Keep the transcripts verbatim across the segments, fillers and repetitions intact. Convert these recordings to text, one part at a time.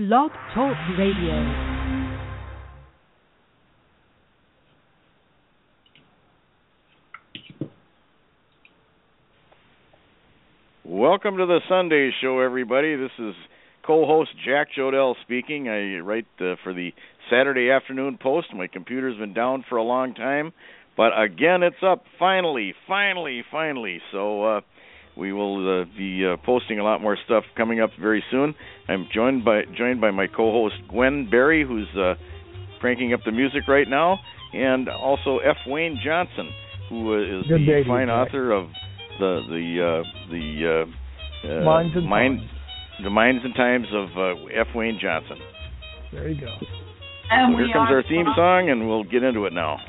Blog Talk Radio. Welcome to the Sunday Show, everybody. This is co-host Jack Jodell speaking. I write uh, for the Saturday Afternoon Post. My computer's been down for a long time, but again, it's up. Finally, finally, finally. So uh, we will uh, be uh, posting a lot more stuff coming up very soon. I'm joined by joined by my co-host Gwen Berry, who's uh, cranking up the music right now, and also F. Wayne Johnson, who uh, is Good the day, fine Jack. author of the the uh, the uh, uh, Minds and Mind, Times. The Minds and Times of uh, F. Wayne Johnson. There you go. And So we here comes are our theme song, and we'll get into it now.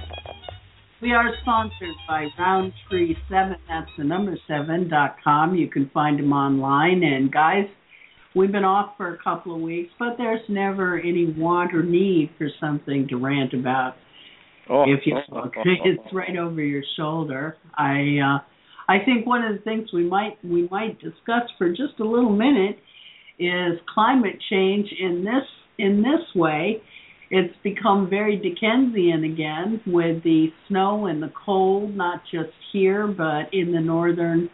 We are sponsored by Roundtree seven, that's the number seven dot com. You can find them online. And guys, we've been off for a couple of weeks, but there's never any want or need for something to rant about. Oh, If you look, it's right over your shoulder. I uh, I think one of the things we might we might discuss for just a little minute is climate change in this in this way. It's become very Dickensian again with the snow and the cold, not just here, but in the northern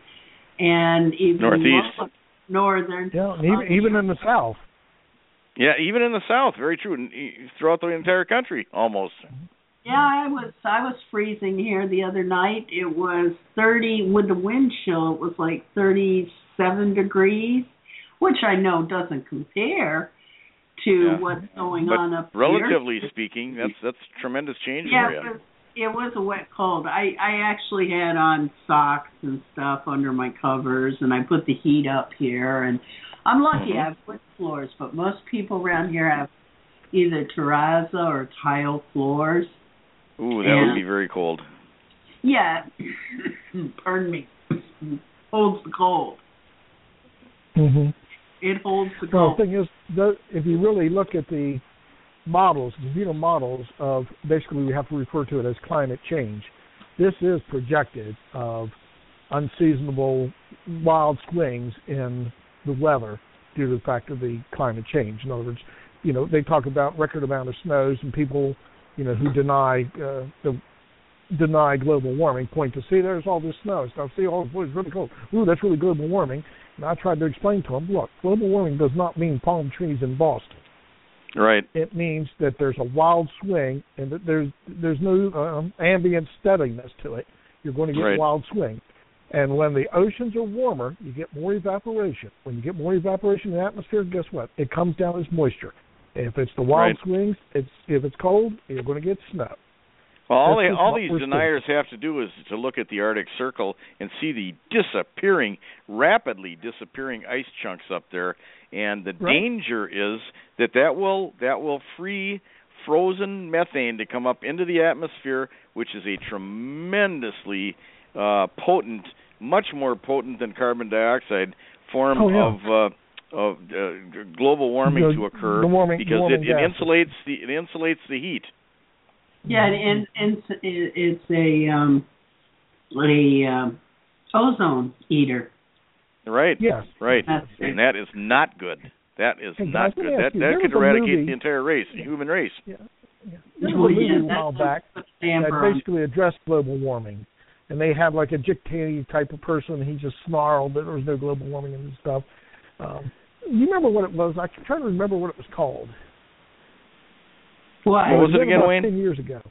and even Northeast. northern. Yeah, and even, even in the South. Yeah, even in the South, very true. And throughout the entire country, almost. Yeah, I was I was freezing here the other night. It was thirty with the wind chill. It was like thirty-seven degrees, which I know doesn't compare to Yeah. what's going But on up relatively here. speaking, that's that's tremendous change Yeah, for it you. was, it was a wet cold. I, I actually had on socks and stuff under my covers, and I put the heat up here. And I'm lucky Mhm. I have wood floors, but most people around here have either terrazzo or tile floors. Ooh, that and, would be very cold. Yeah, pardon me, holds the cold. Mm-hmm. It holds the Well, cold. the thing is, the, if you really look at the models, computer models of, basically we have to refer to it as climate change. This is projected of unseasonable wild swings in the weather due to the fact of the climate change. In other words, you know, they talk about record amount of snows, and people, you know, who deny uh, the deny global warming point to see there's all this snow stuff. See, oh, it's really cold. Ooh, that's really global warming. And I tried to explain to them, look, global warming does not mean palm trees in Boston. Right. It means that there's a wild swing and that there's there's no um, ambient steadiness to it. You're going to get Right. wild swing. And when the oceans are warmer, you get more evaporation. When you get more evaporation in the atmosphere, guess what? It comes down as moisture. If it's the wild Right. swings, it's if it's cold, you're going to get snow. Well, all, That's they, just all what these we're deniers have to do is to look at the Arctic Circle and see the disappearing, rapidly disappearing ice chunks up there, and the Right. danger is that that will that will free frozen methane to come up into the atmosphere, which is a tremendously uh, potent, much more potent than carbon dioxide form Oh, yeah. of uh, of uh, global warming The- to occur the warming- because warming it, it gases. insulates the it insulates the heat. Yeah, and, and it's a um, a um, ozone eater. Right. Yes. Right. That's it. And that is not good. That is Hey, not guys, let good. me That ask you, that there could was a eradicate movie- the entire race, the human race. Yeah. yeah. There Well, was a movie yeah, a while that's back what that Amber on. basically addressed global warming. And they had like a dictator type of person. He just snarled that there was no global warming and stuff. Um, you remember what it was? I'm trying to remember what it was called. Why? What was it been again, about Wayne? ten years ago.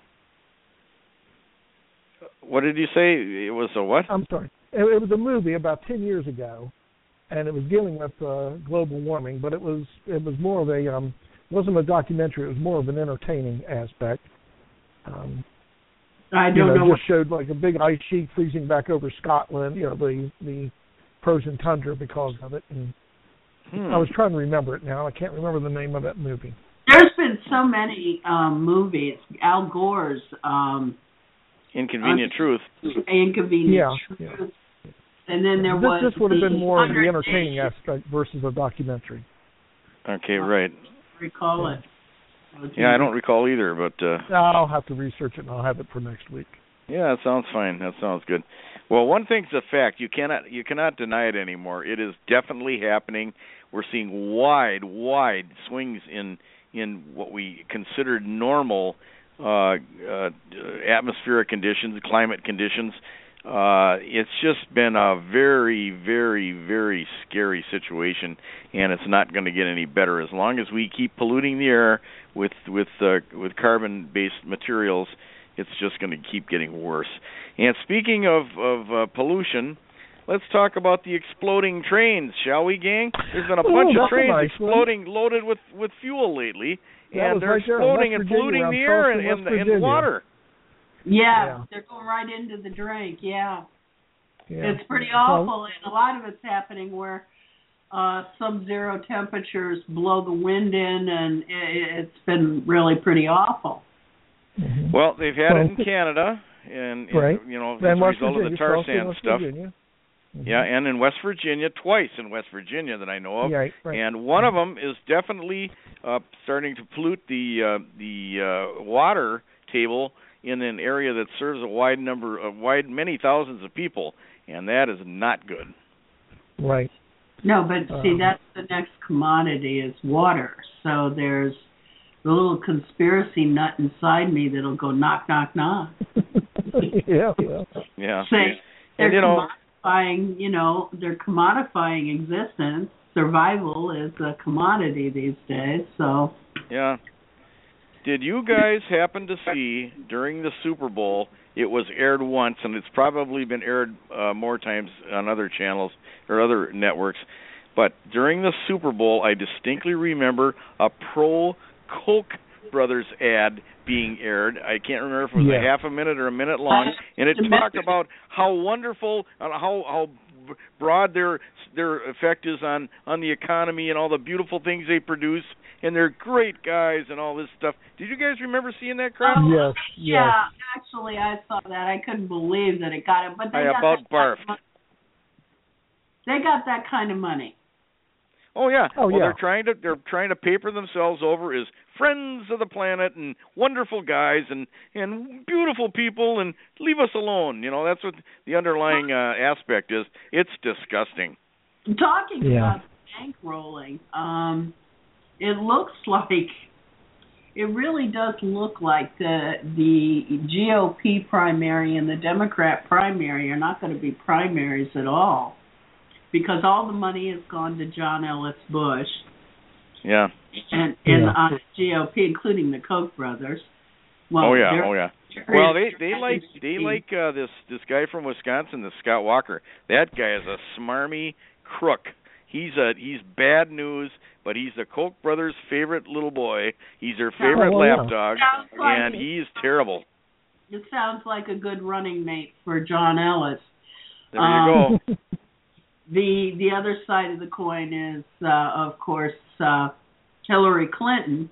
What did you say? It was a what? I'm sorry. It, it was a movie about ten years ago, and it was dealing with uh, global warming, but it was it was more of a um, it wasn't a documentary. It was more of an entertaining aspect. Um, I you don't know, know. just showed like a big ice sheet freezing back over Scotland. You know, the the frozen tundra because of it. And Hmm. I was trying to remember it now. I can't remember the name of that movie. There's been so many um, movies. Al Gore's um, Inconvenient uh, truth. Inconvenient Yeah, Truth. And then there this, was this would have been the more of the one hundred entertaining Days, aspect versus a documentary. Okay, right. recall it. Yeah, I don't recall either, but uh, I'll have to research it and I'll have it for next week. yeah, that sounds fine. That sounds good. Well, one thing's a fact. You cannot you cannot deny it anymore. It is definitely happening. we're seeing wide, wide swings in in what we considered normal uh, uh, atmospheric conditions, climate conditions. Uh, it's just been a very, very, very scary situation, and it's not going to get any better as long as we keep polluting the air with with uh, with carbon-based materials. It's just going to keep getting worse. And speaking of of uh, pollution, let's talk about the exploding trains, shall we, gang? There's been a Ooh, bunch of that's trains a nice exploding, one. loaded with, with fuel lately, That and they're right exploding and Virginia, polluting around the air and, Charleston, and, West the, and water. Yeah, Yeah. they're going right into the drink. Yeah, Yeah. it's pretty awful, and a lot of it's happening where uh, sub-zero temperatures blow the wind in, and it, it's been really pretty awful. Mm-hmm. Well, they've had well, it in Canada, and, right. and you know, as and a West result Virginia, of the tar Charleston, sand West stuff. Virginia. Mm-hmm. Yeah, and in West Virginia, twice in West Virginia that I know of. Right, right. And one of them is definitely uh, starting to pollute the uh, the uh, water table in an area that serves a wide number of wide many thousands of people, and that is not good. Right. No, but see, Um, that's the next commodity is water. So there's the little conspiracy nut inside me that'll go knock, knock, knock. yeah, yeah. Yeah. Say they're And, you know, commodifying, you know, they're commodifying existence. Survival is a commodity these days. So yeah. Did you guys happen to see during the Super Bowl? It was aired once, and it's probably been aired uh, more times on other channels or other networks. But during the Super Bowl, I distinctly remember a pro Koch brothers ad being aired. I can't remember if it was Yeah. a half a minute or a minute long, and it talked about how wonderful, uh, how how broad their their effect is on on the economy and all the beautiful things they produce, and they're great guys and all this stuff. Did you guys remember seeing that crap? Oh, Yes, yeah, yes. actually, I saw that. I couldn't believe that it got it, but they I got about that barfed. Kind of they got that kind of money. Oh yeah. Oh, well, yeah. they're trying to they're trying to paper themselves over as friends of the planet and wonderful guys and and beautiful people and leave us alone. You know, that's what the underlying uh, aspect is. It's disgusting. Talking Yeah. about bank rolling, um, it looks like it really does look like the the G O P primary and the Democrat primary are not going to be primaries at all, because all the money has gone to John Ellis Bush Yeah. and and Yeah. on G O P, including the Koch brothers. Well, oh yeah. they're- Oh yeah. they're- Well, they they like they like uh, this this guy from Wisconsin, this Scott Walker. That guy is a smarmy crook. He's a he's bad news, but he's the Koch brothers' favorite little boy. He's their favorite Oh, yeah. lapdog, Sounds like and it. he's terrible. It sounds like a good running mate for John Ellis. There you Um, go. The the other side of the coin is, uh, of course, uh, Hillary Clinton,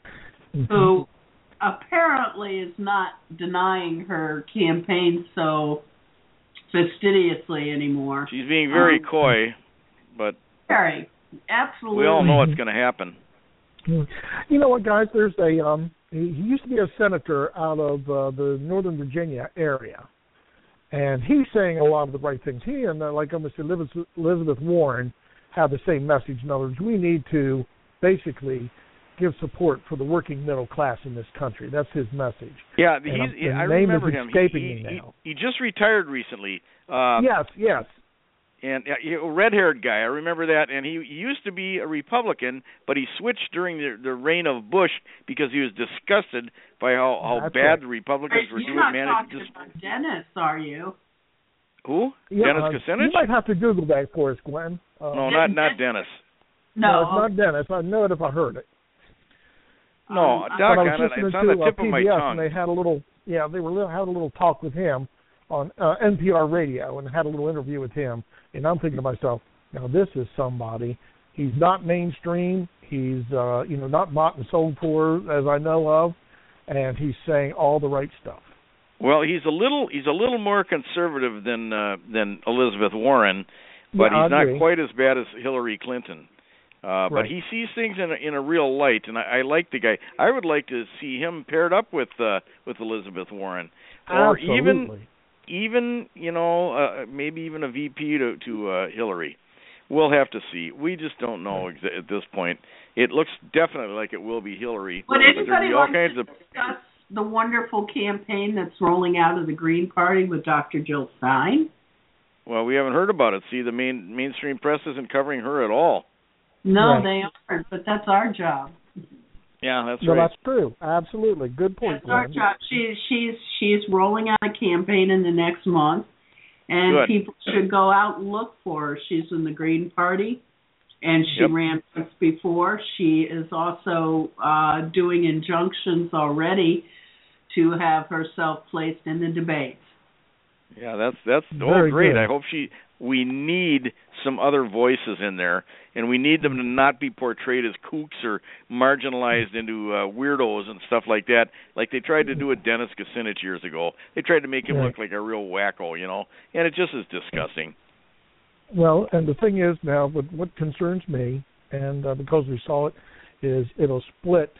who apparently is not denying her campaign so fastidiously anymore. She's being very Um, coy, but Very, absolutely. we all know what's going to happen. You know what, guys? There's a um. He, he used to be a senator out of uh, the Northern Virginia area, and he's saying a lot of the right things. He and uh, like almost Elizabeth, Elizabeth Warren have the same message. In other words, we need to basically give support for the working middle class in this country. That's his message. Yeah, And, he's, um, the I name remember is him. escaping he, me he, now. he, he just retired recently. Uh, yes, yes. And uh, he- a red-haired guy, I remember that. And he, he used to be a Republican, but he switched during the, the reign of Bush because he was disgusted by how, how That's bad right. the Republicans Hey, were you're doing. not Man, talking just, about Dennis, are you? who? Yeah, Dennis uh, Kucinich? You might have to Google that for us, Glenn. Uh, No, not not Dennis. No, it's not Dennis. I know it if I heard it. No, Um, Doc, But I was on it, listening it's on the to tip uh, of my P B S, tongue. and they had a little, yeah, they were had a little talk with him on uh, N P R radio, and had a little interview with him. And I'm thinking to myself, now this is somebody. He's not mainstream. He's, uh, you know, not bought and sold for, as I know of, and he's saying all the right stuff. Well, he's a little he's a little more conservative than uh, than Elizabeth Warren, but Yeah, I he's not agree. quite as bad as Hillary Clinton. Uh, but Right. he sees things in a, in a real light, and I, I like the guy. I would like to see him paired up with uh, with Elizabeth Warren, or Absolutely. even even you know uh, maybe even a V P to to uh, Hillary. we'll have to see. We just don't know exa- at this point. It looks definitely like it will be Hillary. Would but anybody be all like kinds to of discuss the wonderful campaign that's rolling out of the Green Party with Doctor Jill Stein? Well, we haven't heard about it. See, the main mainstream press isn't covering her at all. No, Right. they aren't, but that's our job. Yeah, that's No, right. that's true. Absolutely. Good point, That's our Glenn. job. She, she's she's rolling out a campaign in the next month, and Good. people should go out and look for her. She's in the Green Party, and she Yep. ran once before. She is also uh, doing injunctions already to have herself placed in the debates. Yeah, that's that's Very oh great. good. I hope she. We need some other voices in there, and we need them to not be portrayed as kooks or marginalized into uh, weirdos and stuff like that, like they tried to do with Dennis Kucinich years ago. They tried to make him Right. look like a real wacko, you know, and it just is disgusting. Well, and the thing is now, what, what concerns me, and uh, because we saw it, is it'll split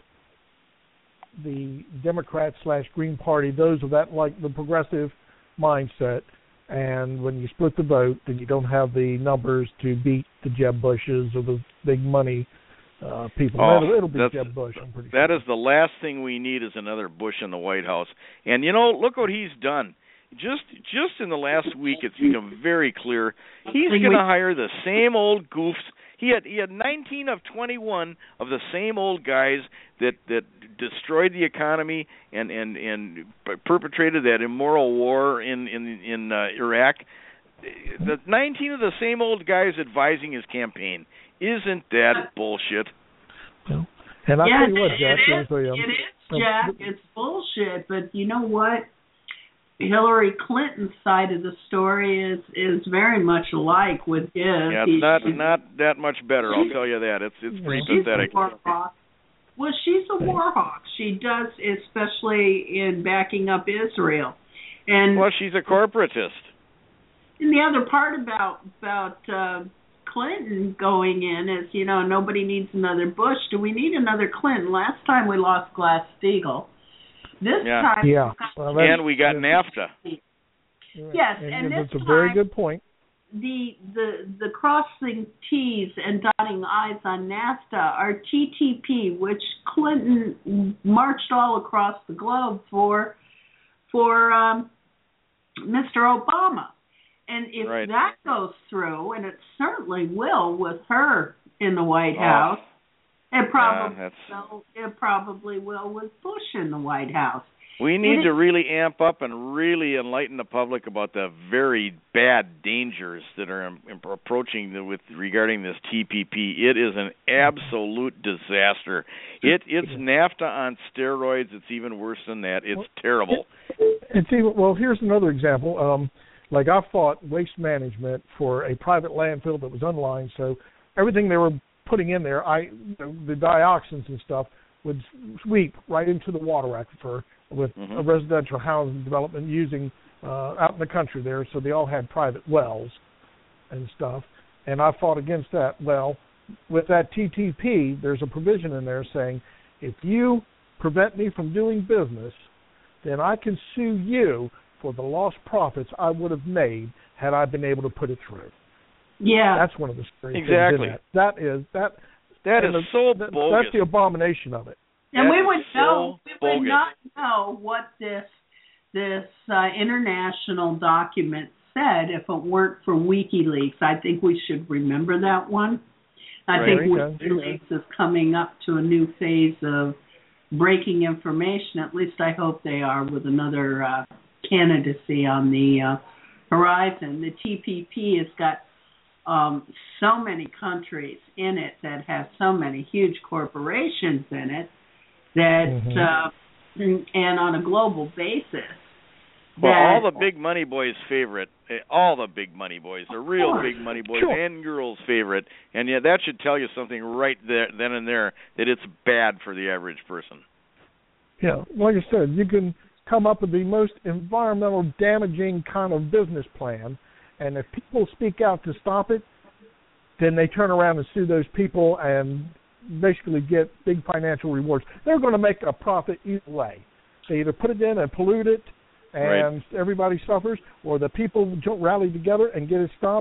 the Democrat slash Green Party, those of that like the progressive mindset. And when you split the vote, then you don't have the numbers to beat the Jeb Bushes or the big money uh, people. Oh, it'll, it'll be that's- Jeb Bush, I'm pretty That sure. is the last thing we need is another Bush in the White House. And you know, look what he's done. Just just in the last week, it's become very clear he's going to hire the same old goofs. He had he had nineteen of twenty-one of the same old guys that that destroyed the economy and and and perpetrated that immoral war in in in uh, Iraq. The nineteen of the same old guys advising his campaign. Isn't that bullshit? No. And I yeah, tell you what, it, Jack, it is, there's a, um, it is, Jack. It's bullshit, but you know what? Hillary Clinton's side of the story is is very much alike with his. Yeah, it's He- not she- not that much better. I'll tell you that. It's it's pretty she's pathetic. a war hawk. Well, she's a war hawk. She does, especially in backing up Israel. And Well, she's a corporatist. And the other part about about uh, Clinton going in is, you know, nobody needs another Bush. Do we need another Clinton? Last time we lost Glass-Steagall. This Yeah. time, yeah. Well, that's- And we got NAFTA. Yes, and, and it's this a very time- good point. the the the crossing T's and dotting I's on NAFTA are T T P, which Clinton marched all across the globe for for um, Mister Obama. And if Right. that goes through, and it certainly will with her in the White Oh. House, it probably Yeah, that's- will, it probably will with Bush in the White House. We need It to is- really amp up and really enlighten the public about the very bad dangers that are um, approaching the, with regarding this T P P. It is an absolute disaster. It it's NAFTA on steroids. It's even worse than that. It's terrible. And see, well, here's another example. Um, like I fought waste management for a private landfill that was unlined, so everything they were putting in there, I the dioxins and stuff would sweep right into the water aquifer with Mhm. a residential housing development using uh, out in the country there, so they all had private wells and stuff. And I fought against that. Well, with that T T P, there's a provision in there saying if you prevent me from doing business, then I can sue you for the lost profits I would have made had I been able to put it through. Yeah. That's one of the scary Exactly. things in that. That is that. That and is the, so that, bogus. That's the abomination of it. And That we is would so know, we would bogus. not know what this this uh, international document said if it weren't for WikiLeaks. I think we should remember that one. I Right. think There you go. WikiLeaks is coming up to a new phase of breaking information. At least I hope they are, with another uh, candidacy on the uh, horizon. The T P P has got um, so many countries in it that have so many huge corporations in it that, Mhm. uh, and on a global basis. Well, all that- the big money boys' favorite, eh, all the big money boys, the real course. big money boys Sure. and girls' favorite, and yeah, that should tell you something right there, then and there, that it's bad for the average person. Yeah, like I said, you can come up with the most environmental damaging kind of business plan, and if people speak out to stop it, then they turn around and sue those people and basically get big financial rewards. They're going to make a profit either way. They either put it in and pollute it, and everybody suffers, or the people jo- rally together and get it stopped.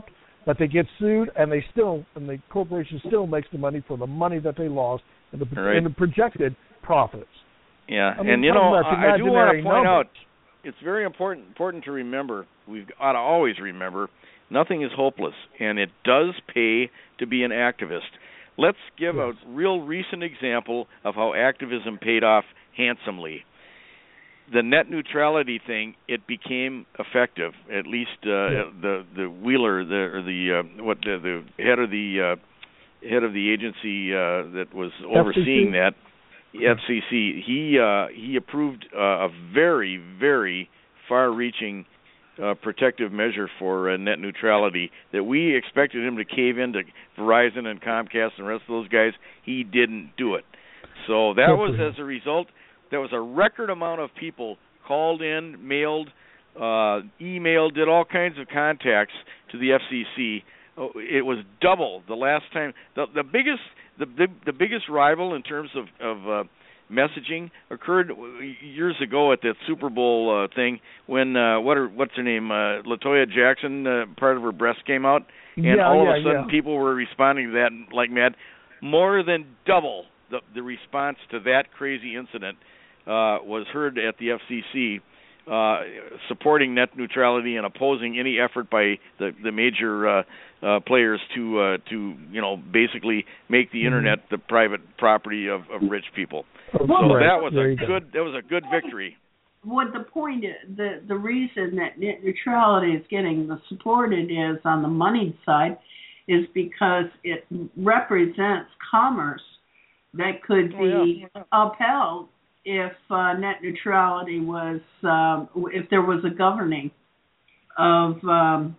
but they get sued, and they still, and the corporation still makes the money for the money that they lost and the, right. and the projected profits. Yeah, I mean, and you know, I do want to point numbers. out, it's very important important to remember. We've got to always remember, nothing is hopeless, and it does pay to be an activist. Let's give yes. a real recent example of how activism paid off handsomely. The net neutrality thing, it became effective. At least uh, yeah. the the Wheeler, the or the uh, what the, the head of the uh, head of the agency uh, that was overseeing F C C? that, F C C, he uh, he approved uh, a very very far-reaching uh, protective measure for uh, net neutrality that we expected him to cave into Verizon and Comcast and the rest of those guys. He didn't do it. So that was as a result. There was a record amount of people called in, mailed, uh, emailed, did all kinds of contacts to the F C C. Oh, it was double the last time. The, the biggest, the, the the biggest rival in terms of of uh, messaging occurred years ago at that Super Bowl uh, thing when uh, what are what's her name, uh, LaToya Jackson, uh, part of her breast came out, and yeah, all yeah, of a sudden yeah. people were responding to that like mad. More than double the the response to that crazy incident Uh, was heard at the F C C uh, supporting net neutrality and opposing any effort by the, the major uh, uh, players to uh, to you know basically make the mm-hmm. internet the private property of, of rich people. Oh, so right. that was there a good that was a good victory. What the point is, the the reason that net neutrality is getting supported is on the money side is because it represents commerce that could be oh, yeah. upheld if uh, net neutrality was, um, if there was a governing of, um,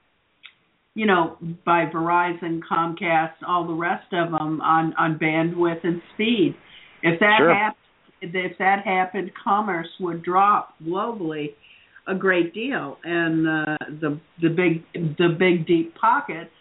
you know, by Verizon, Comcast, all the rest of them on, on bandwidth and speed. If that sure. happened, if that happened, commerce would drop globally a great deal, and uh, the the big the big deep pockets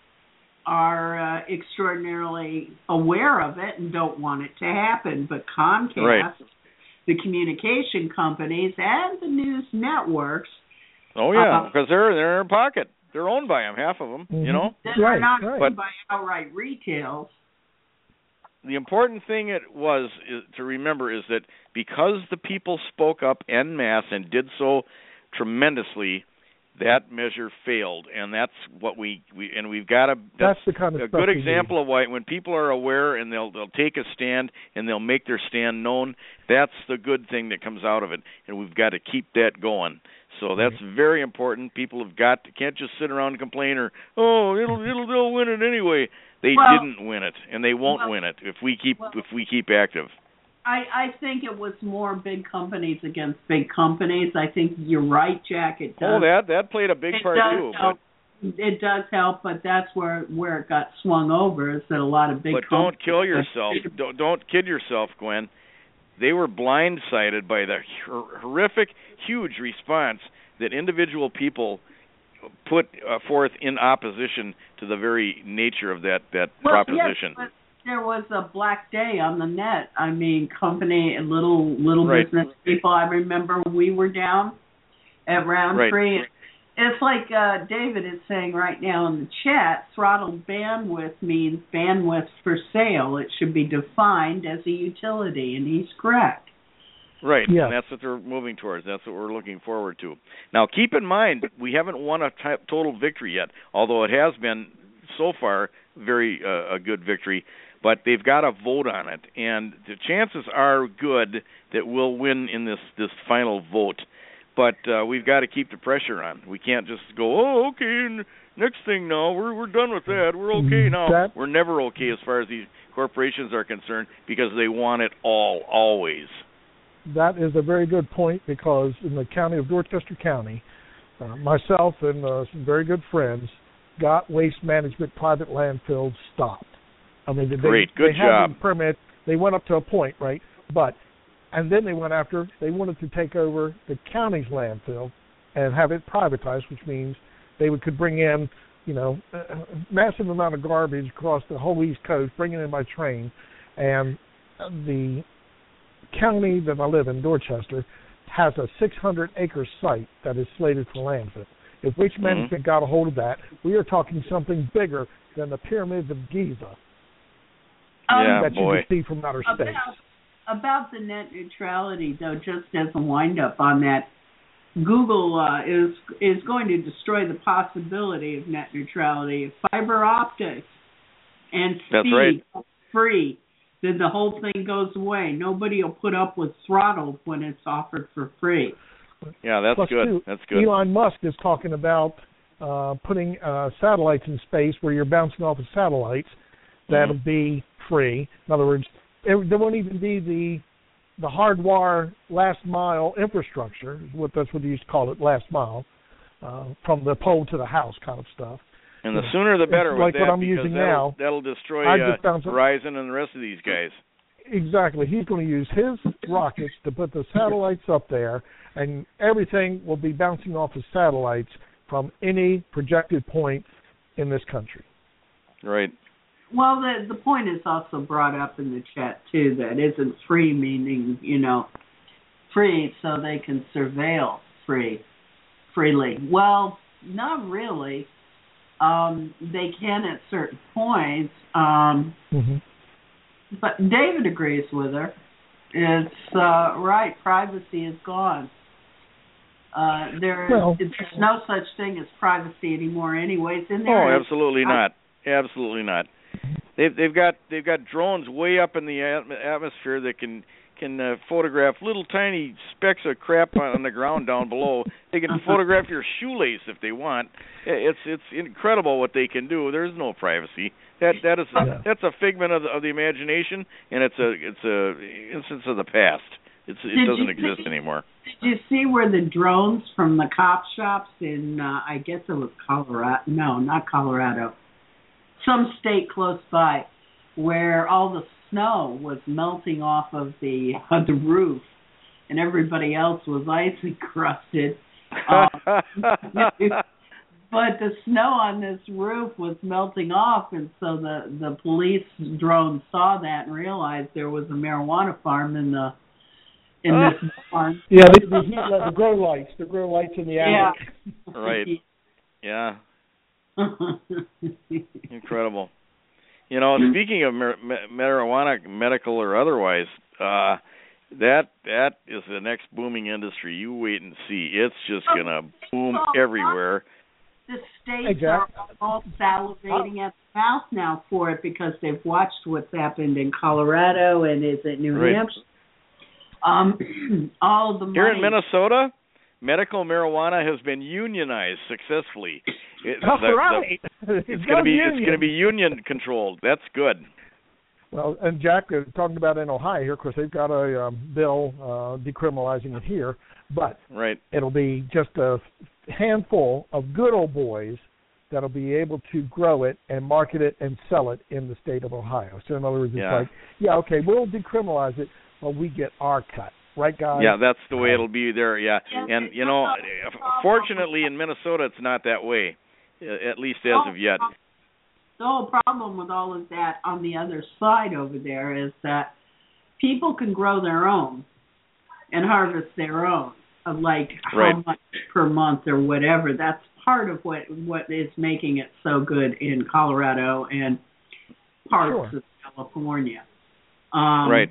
are uh, extraordinarily aware of it and don't want it to happen. But Comcast, right. the communication companies, and the news networks. Oh, yeah, because uh, they're, they're in their pocket. They're owned by them, half of them, mm-hmm. you know? They're right, not right. owned by outright retails. The important thing it was is, to remember is that because the people spoke up en masse and did so tremendously, that measure failed, and that's what we, we and we've got to. That's, that's the kind of a stuff good example need. of why when people are aware and they'll they'll take a stand and they'll make their stand known. That's the good thing that comes out of it, and we've got to keep that going. So that's right. very important. People have got to, can't just sit around and complain or oh it'll it'll they'll win it anyway. They well, didn't win it, and they won't well, win it if we keep well, if we keep active. I, I think it was more big companies against big companies. I think you're right, Jack. It does. Oh, that that played a big it part does too. Help. But it does help, but that's where where it got swung over. Is that a lot of big. But don't kill yourself. don't don't kid yourself, Gwen. They were blindsided by the horrific, huge response that individual people put uh, forth in opposition to the very nature of that that well, proposition. Yes, but there was a black day on the net. I mean, company, little little right. business people. I remember we were down at Roundtree. Right. It's like uh, David is saying right now in the chat, throttled bandwidth means bandwidth for sale. It should be defined as a utility, and he's correct. Right, yeah. and that's what they're moving towards. That's what we're looking forward to. Now, keep in mind, we haven't won a t- total victory yet, although it has been, so far, very uh, a good victory. But they've got to vote on it, and the chances are good that we'll win in this, this final vote. But uh, we've got to keep the pressure on. We can't just go, oh, okay, next thing now, we're we're done with that. We're okay now. That, we're never okay as far as these corporations are concerned because they want it all, always. That is a very good point because in the county of Dorchester County, uh, myself and uh, some very good friends got waste management private landfills stopped. I mean, they, Great, good they job. had the permit. They went up to a point, right? But and then they went after. They wanted to take over the county's landfill and have it privatized, which means they would could bring in, you know, a massive amount of garbage across the whole East Coast, bring it in by train, and the county that I live in, Dorchester, has a six hundred acre site that is slated for landfill. If waste Mm-hmm. management got a hold of that, we are talking something bigger than the pyramids of Giza Yeah, that boy. you can see from outer space. About, about the net neutrality, though, just as a wind-up on that, Google uh, is is going to destroy the possibility of net neutrality. If fiber optics and That's speed right. are free, then the whole thing goes away. Nobody will put up with throttle when it's offered for free. Yeah, that's Plus, good. too, That's good. Elon Musk is talking about uh, putting uh, satellites in space where you're bouncing off of satellites. That'll Mhm. be free. In other words, it, there won't even be the the hardwire last mile infrastructure. What that's what they used to call it, last mile, uh, from the pole to the house kind of stuff. And the sooner the better It's with like that, what I'm because using that'll, now. that'll destroy I uh, just found some- Verizon and the rest of these guys. Exactly. He's going to use his rockets to put the satellites up there, and everything will be bouncing off of satellites from any projected point in this country. Right. Well, the the point is also brought up in the chat too, that isn't free meaning, you know, free so they can surveil free freely. Well, not really. Um, they can at certain points. Um, Mm-hmm. but David agrees with her. It's uh, right. Privacy is gone. Uh, there is Well- there's no such thing as privacy anymore, anyways. In there, Oh, is- absolutely I- not. Absolutely not. They've they've got they've got drones way up in the atm- atmosphere that can can uh, photograph little tiny specks of crap on the ground down below. They can photograph your shoelace if they want. It's it's incredible what they can do. There's no privacy. That that is Yeah. that's a figment of the, of the imagination, and it's a it's a instance of the past. It's it Did doesn't you exist see- anymore. Did you see where the drones from the cop shops in, uh, I guess it was Colorado, no, not Colorado, some state close by, where all the snow was melting off of the of the roof, and everybody else was ice encrusted. Um, but the snow on this roof was melting off, and so the the police drone saw that and realized there was a marijuana farm in the in this farm. Yeah, the, the, heat, the grow lights, the grow lights in the Yeah. attic. Right. Yeah. Incredible. You know, speaking of mar- ma- marijuana, medical or otherwise, uh, that that is the next booming industry. You wait and see. It's just Oh, gonna boom so everywhere. The states Exactly. are all salivating at the mouth now for it because they've watched what's happened in Colorado and is it New Right. Hampshire. Um, all the money. Here in Minnesota, medical marijuana has been unionized successfully. It, All the- the- right. it's going to be it's going to be union controlled. That's good. Well, and Jack is talking about in Ohio here. Of course, they've got a um, bill uh, decriminalizing it here, but Right. it'll be just a handful of good old boys that'll be able to grow it and market it and sell it in the state of Ohio. So in other words, it's Yeah. like, yeah, okay, we'll decriminalize it, but we get our cut, right, guys? Yeah, that's the way it'll be there. Yeah, Yeah, and you know, fortunately in Minnesota, it's not that way, at least as of yet. The whole problem with all of that on the other side over there is that people can grow their own and harvest their own, of like how Right. much per month or whatever. That's part of what what is making it so good in Colorado and parts Sure. of California. Um, Right.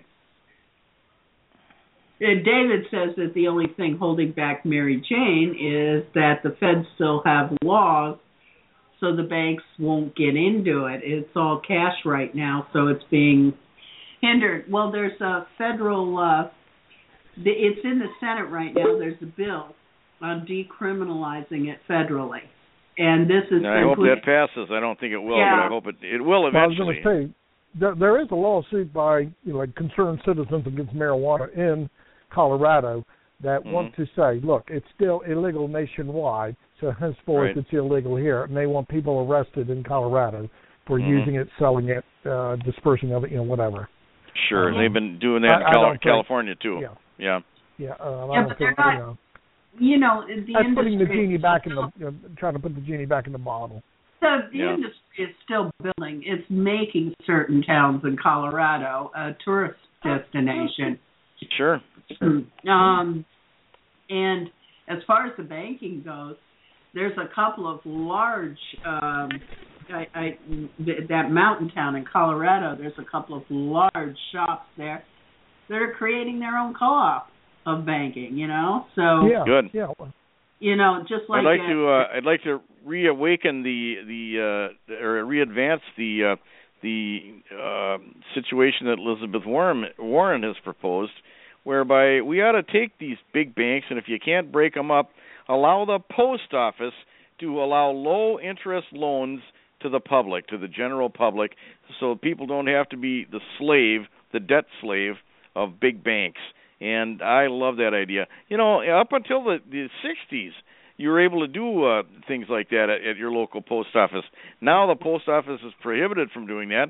uh, David says that the only thing holding back Mary Jane is that the feds still have laws, so the banks won't get into it. It's all cash right now, so it's being hindered. Well, there's a federal, uh, the, it's in the Senate right now. There's a bill on decriminalizing it federally, and this is. I hope simply- that passes. I don't think it will, Yeah. but I hope it it will Well, I was eventually. going to say, there, there is a lawsuit by you know, like concerned citizens against marijuana in Colorado that Mhm. want to say, look, it's still illegal nationwide, so henceforth Right. it's illegal here, and they want people arrested in Colorado for Mhm. using it, selling it, uh, dispersing of it, you know, whatever. Sure, Um, they've been doing that in I- I Cal- don't think- California too. Yeah, Yeah. yeah. Uh, I Yeah, don't but they're think, not- you know, You know, the that's putting the industry- genie back in the, you know, trying to put the genie back in the bottle. So the Yeah. industry is still building. It's making certain towns in Colorado a tourist destination. Sure. Um, and as far as the banking goes, there's a couple of large, um, I, I, th- that mountain town in Colorado, there's a couple of large shops there that are creating their own co-op of banking, you know? So, yeah, good. Yeah. You know, just like I'd like a, to uh, I'd like to reawaken the the uh, or readvance the uh, the uh, situation that Elizabeth Warren Warren has proposed, whereby we ought to take these big banks, and if you can't break them up, allow the post office to allow low interest loans to the public, to the general public, so people don't have to be the slave, the debt slave of big banks. And I love that idea. You know, up until the, the sixties, you were able to do uh, things like that at, at your local post office. Now the post office is prohibited from doing that.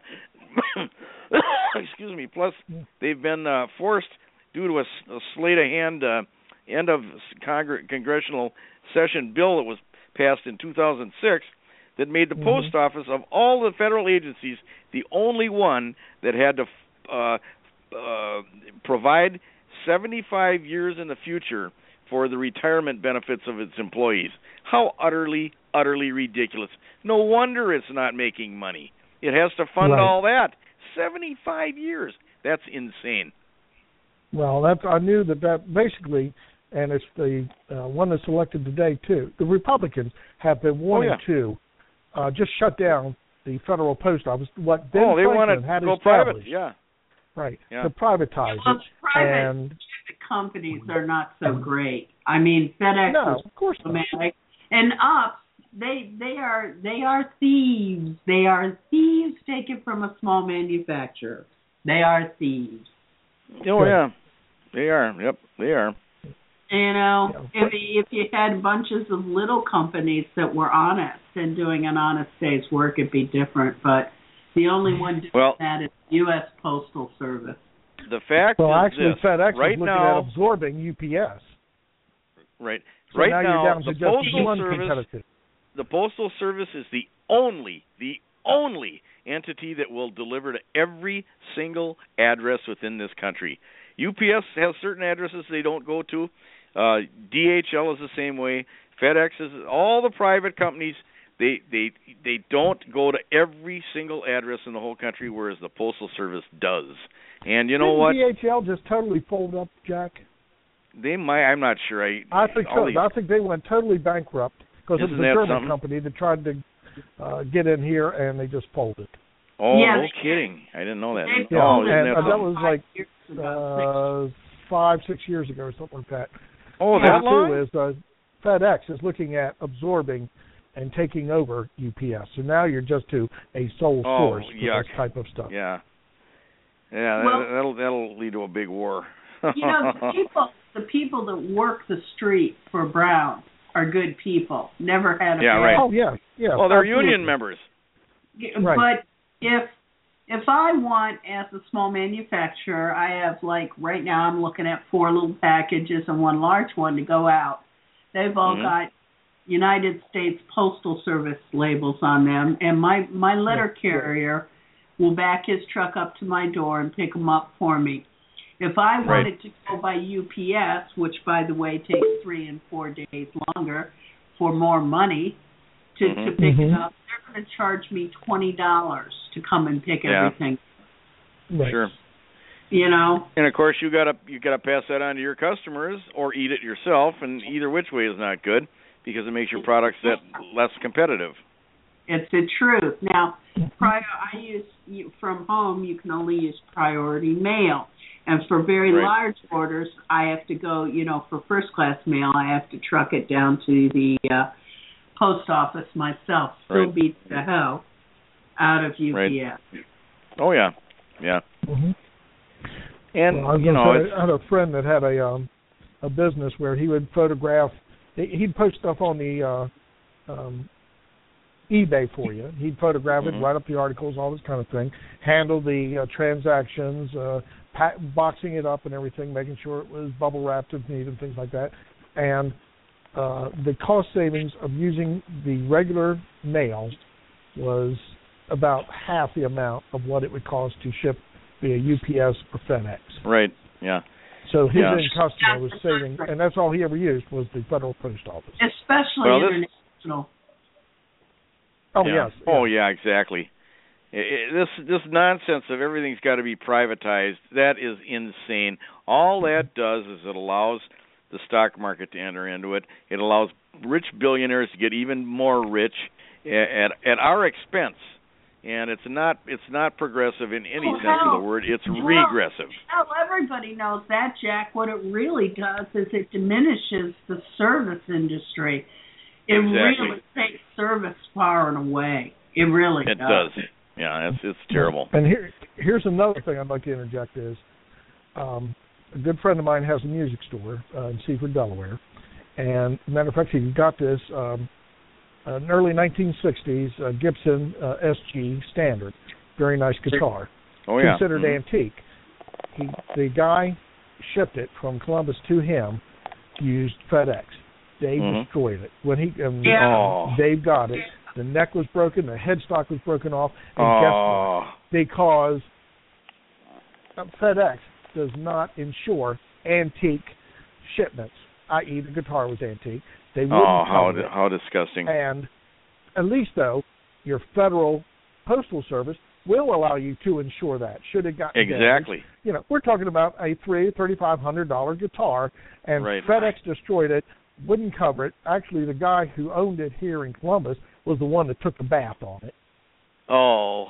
Excuse me. Plus, they've been uh, forced, due to a, a sleight of hand uh, end of Congre- congressional session bill that was passed in two thousand six, that made the mm-hmm. post office of all the federal agencies the only one that had to uh, uh, provide seventy-five years in the future for the retirement benefits of its employees. How utterly, utterly ridiculous. No wonder it's not making money. It has to fund right. all that. seventy-five years. That's insane. Well, that's I knew that that basically, and it's the uh, one that's elected today, too. The Republicans have been wanting oh, yeah. to uh, just shut down the federal post office. What Ben oh, they Franklin want to had go established. private, yeah. Right, yeah. to privatize well, it. Private and companies are not so great. I mean, FedEx no, is of course problematic, and Up, they they are they are thieves. They are thieves taken from a small manufacturer. They are thieves. Oh Good. yeah, they are. Yep, they are. You know, yeah. if if you had bunches of little companies that were honest and doing an honest day's work, it'd be different. But the only one doing well, that is U S Postal Service. The fact well, is actually, this. FedEx right is looking now, at absorbing U P S. Right. So right now, now, you're down to the just Postal one Service, competitive. the Postal Service is the only, the only entity that will deliver to every single address within this country. U P S has certain addresses they don't go to. Uh, D H L is the same way. FedEx is all the private companies. They they they don't go to every single address in the whole country, whereas the Postal Service does. And you know Didn't what? D H L just totally fold up, Jack? They might. I'm not sure. I I think so. these, I think they went totally bankrupt because it was a German something? company that tried to uh, get in here and they just folded. Oh, yeah, no they, kidding! I didn't know that. Yeah, oh, and that, uh, that was like uh, uh, five, six years ago or something like that. Oh, yeah, that long? Too is uh, FedEx is looking at absorbing and taking over U P S. So now you're just to a sole oh, source for yuck. this type of stuff. Yeah, yeah, well, that, that'll that'll lead to a big war. You know, the people the people that work the street for Brown are good people. Never had a yeah, bad. right. Oh yeah, yeah. Well, they're absolutely. union members. Right. But if if I want, as a small manufacturer, I have like right now I'm looking at four little packages and one large one to go out. They've all mm-hmm. got United States Postal Service labels on them, and my my letter carrier will back his truck up to my door and pick them up for me. If I right. wanted to go by U P S, which by the way takes three and four days longer for more money to, mm-hmm. to pick mm-hmm. it up, they're going to charge me twenty dollars to come and pick yeah. everything. Right. Sure. You know. And of course, you got to you got to pass that on to your customers or eat it yourself, and either which way is not good because it makes your products that less competitive. It's the truth. Now, prior, I use you, from home. You can only use priority mail, and for very right. large orders, I have to go. You know, for first class mail, I have to truck it down to the uh, post office myself. Still right. beats the hell out of U P S. Right. Oh yeah, yeah. Mm-hmm. And well, I you know, say, I had a friend that had a um, a business where he would photograph. He'd post stuff on the uh, um, eBay for you. He'd photograph mm-hmm. it, write up the articles, all this kind of thing. Handle the uh, transactions, uh, pack, boxing it up and everything, making sure it was bubble wrapped if needed, and things like that. And uh, the cost savings of using the regular mail was about half the amount of what it would cost to ship via U P S or FedEx. Right. Yeah. So his yeah. end customer was saving, and that's all he ever used was the Federal Post Office. Especially well, international personal. Oh yeah. yes. Oh yeah. yeah, exactly. It, it, this this nonsense of everything's got to be privatized, that is insane. All that does is it allows the stock market to enter into it. It allows rich billionaires to get even more rich at at our expense. And it's not it's not progressive in any oh, sense hell, of the word. It's hell, regressive. Hell, everybody knows that, Jack. What it really does is it diminishes the service industry. It exactly. really takes service far and away. It really it does. does. Yeah, it's it's terrible. And here here's another thing I'd like to interject is um, a good friend of mine has a music store uh, in Seaford, Delaware. And matter of fact, he got this um, an early nineteen sixties uh, Gibson uh, S G Standard, very nice guitar, oh, yeah. considered mm-hmm. antique. He, the guy shipped it from Columbus to him, used FedEx. Dave mm-hmm. destroyed it. When he um, yeah. oh. Dave got it, the neck was broken, the headstock was broken off, and oh. guess what? Because FedEx does not insure antique shipments, that is, the guitar was antique. They wouldn't oh, how cover it. how disgusting! And at least though, your federal postal service will allow you to insure that. Should it got exactly? damaged. You know, we're talking about a three thirty five hundred dollar guitar, and right. FedEx destroyed it, wouldn't cover it. Actually, the guy who owned it here in Columbus was the one that took the bath on it. Oh.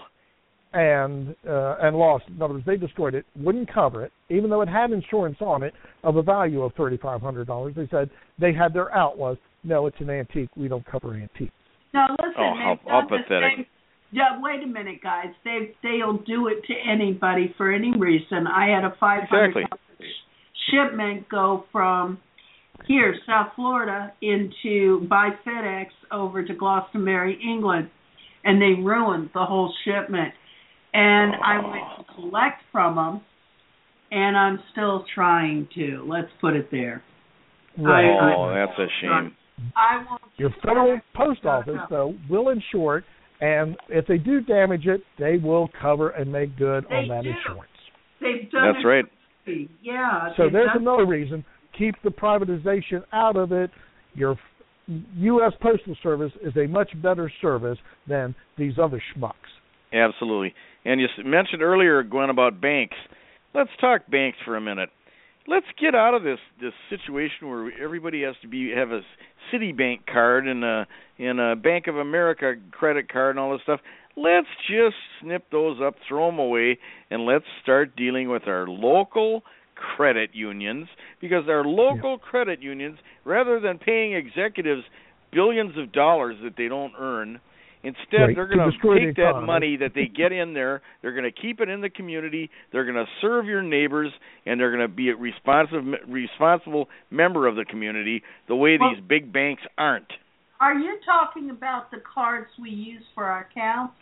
And uh, and lost. In other words, they destroyed it, wouldn't cover it, even though it had insurance on it of a value of thirty-five hundred dollars. They said they had their out was, no, it's an antique. We don't cover antiques. Now listen, oh, how, how pathetic. Same, yeah, wait a minute, guys. They they'll do it to anybody for any reason. I had a five hundred dollars exactly. shipment go from here, South Florida, into by FedEx over to Glastonbury, England, and they ruined the whole shipment. And oh. I went to collect from them, and I'm still trying to. Let's put it there. Right. I, oh, I, that's a shame. I won't. Your federal post office, though, will insure it, and if they do damage it, they will cover and make good they on that do. insurance. They've done That's it. right. Yeah. So there's done another reason. Keep the privatization out of it. Your U S Postal Service is a much better service than these other schmucks. Absolutely. And you mentioned earlier, Gwen, about banks. Let's talk banks for a minute. Let's get out of this, this situation where everybody has to be have a Citibank card and a, and a Bank of America credit card and all this stuff. Let's just snip those up, throw them away, and let's start dealing with our local credit unions, because our local yeah. credit unions, rather than paying executives billions of dollars that they don't earn, instead, right. they're going to take the that money that they get in there, they're going to keep it in the community, they're going to serve your neighbors, and they're going to be a responsive, responsible member of the community the way well, these big banks aren't. Are you talking about the cards we use for our accounts?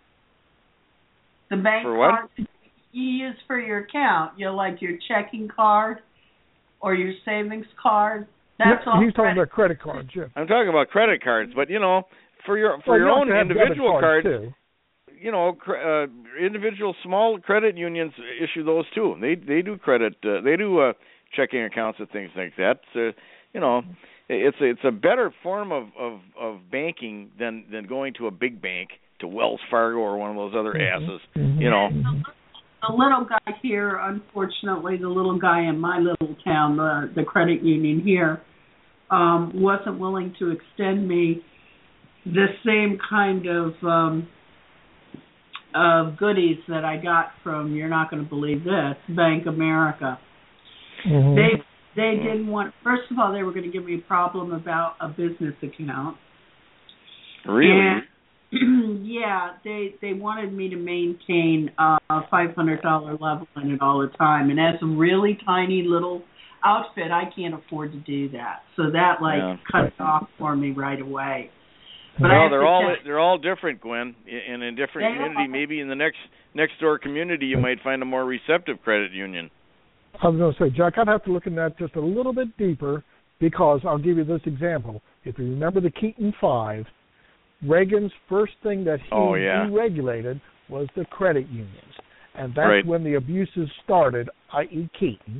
The bank for what? cards you use for your account? You know, like your checking card or your savings card? That's yeah, all. He's talking about credit cards, yeah. I'm talking about credit cards, but, you know, For your for well, your you own individual cards, too. you know, uh, individual small credit unions issue those too. They they do credit, uh, they do uh, checking accounts and things like that. So, you know, it's a, it's a better form of, of, of banking than, than going to a big bank, to Wells Fargo or one of those other asses. Mm-hmm. You know, the little guy here, unfortunately, the little guy in my little town, the the credit union here, um, wasn't willing to extend me the same kind of um, of goodies that I got from, you're not going to believe this, Bank America. Mm-hmm. They they didn't want, first of all, they were going to give me a problem about a business account. Really? And, yeah, they they wanted me to maintain uh, a five hundred dollars level in it all the time. And as a really tiny little outfit, I can't afford to do that. So that, like, yeah. cut it off for me right away. But no, they're all check. they're all different, Gwen. In a different they community, are. maybe in the next next door community, you might find a more receptive credit union. I was going to say, Jack, I'd have to look in that just a little bit deeper, because I'll give you this example. If you remember the Keaton Five, Reagan's first thing that he oh, yeah. deregulated was the credit unions, and that's right. when the abuses started, that is. Keaton.